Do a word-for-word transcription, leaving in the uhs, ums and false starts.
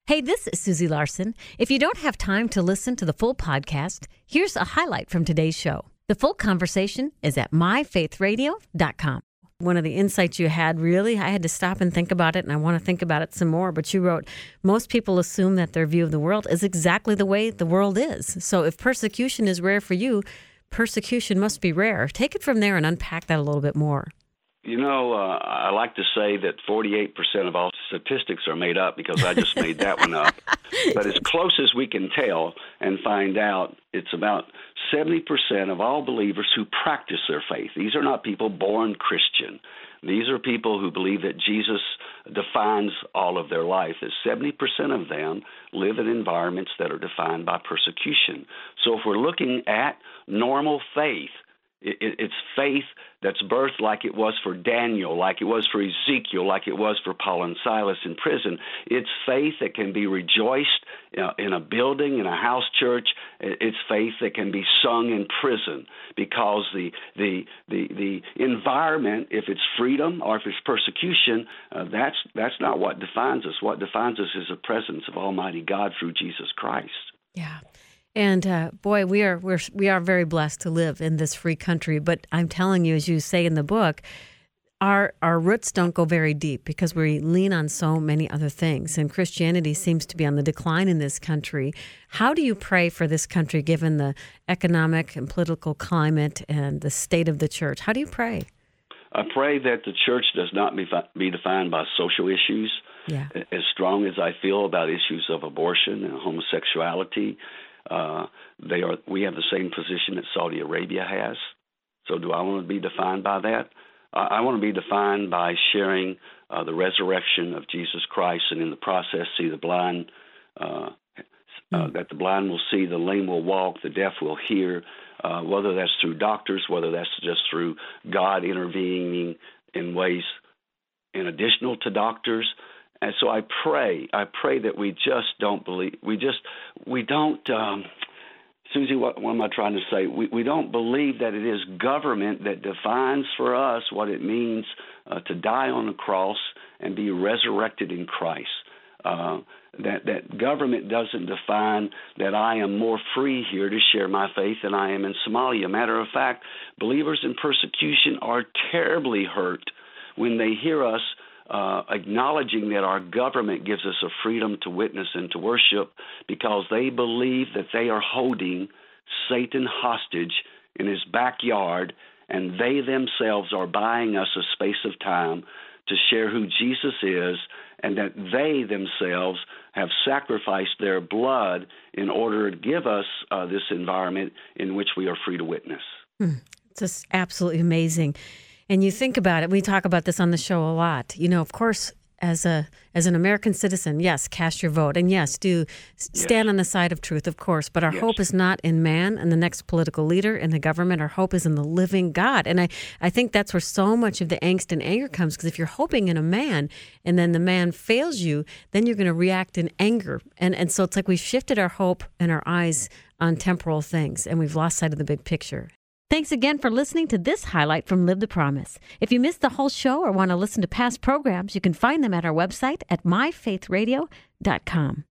Hey, this is Susie Larson. If you don't have time to listen to the full podcast, here's a highlight from today's show. The full conversation is at my faith radio dot com. One of the insights you had, really, I had to stop and think about it, and I want to think about it some more, but you wrote, most people assume that their view of the world is exactly the way the world is. So if persecution is rare for you, persecution must be rare. Take it from there and unpack that a little bit more. You know, uh, I like to say that forty-eight percent of all statistics are made up because I just made that one up. But as close as we can tell and find out, it's about seventy percent of all believers who practice their faith. These are not people born Christian. These are people who believe that Jesus defines all of their life. As seventy percent of them live in environments that are defined by persecution. So if we're looking at normal faith, it's faith that's birthed like it was for Daniel, like it was for Ezekiel, like it was for Paul and Silas in prison. It's faith that can be rejoiced in a building, in a house church. It's faith that can be sung in prison because the the the, the environment, if it's freedom or if it's persecution, uh, that's that's not what defines us. What defines us is the presence of Almighty God through Jesus Christ. Yeah. And uh, boy, we are we're we are very blessed to live in this free country. But I'm telling you, as you say in the book, our our roots don't go very deep because we lean on so many other things. And Christianity seems to be on the decline in this country. How do you pray for this country, given the economic and political climate and the state of the church? How do you pray? I pray that the church does not be, be defined by social issues. Yeah. As strong as I feel about issues of abortion and homosexuality. Uh, they are. We have the same position that Saudi Arabia has. So do I want to be defined by that? Uh, I want to be defined by sharing uh, the resurrection of Jesus Christ, and in the process see the blind, uh, uh, that the blind will see, the lame will walk, the deaf will hear, uh, whether that's through doctors, whether that's just through God intervening in ways in additional to doctors. And so I pray, I pray that we just don't believe, we just, we don't, um, Susie, what, what am I trying to say? We, we don't believe that it is government that defines for us what it means uh, to die on the cross and be resurrected in Christ. Uh, that, that government doesn't define that I am more free here to share my faith than I am in Somalia. Matter of fact, believers in persecution are terribly hurt when they hear us Uh, acknowledging that our government gives us a freedom to witness and to worship because they believe that they are holding Satan hostage in his backyard, and they themselves are buying us a space of time to share who Jesus is, and that they themselves have sacrificed their blood in order to give us uh, this environment in which we are free to witness. Hmm. It's just absolutely amazing. And you think about it, we talk about this on the show a lot. You know, of course, as a as an American citizen, yes, cast your vote. And yes, do stand yes. on the side of truth, of course. But our yes. hope is not in man and the next political leader and the government. Our hope is in the living God. And I, I think that's where so much of the angst and anger comes, because if you're hoping in a man and then the man fails you, then you're going to react in anger. And, and so it's like we've shifted our hope and our eyes on temporal things, and we've lost sight of the big picture. Thanks again for listening to this highlight from Live the Promise. If you missed the whole show or want to listen to past programs, you can find them at our website at my faith radio dot com.